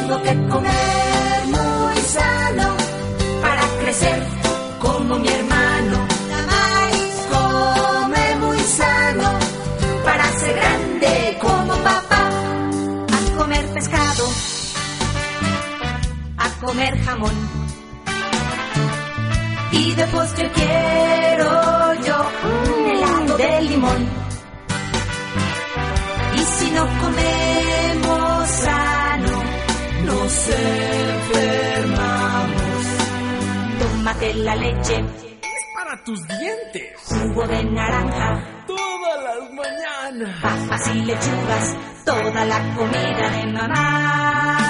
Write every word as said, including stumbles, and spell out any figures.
Tengo que comer muy sano para crecer como mi hermano. Damaris come muy sano para ser grande como papá. A comer pescado, a comer jamón, y de postre quiero yo un helado de limón. Y si no comemos sano, nos enfermamos. Tómate la leche, es para tus dientes. Jugo de naranja, todas las mañanas. Papas y lechugas, toda la comida de mamá.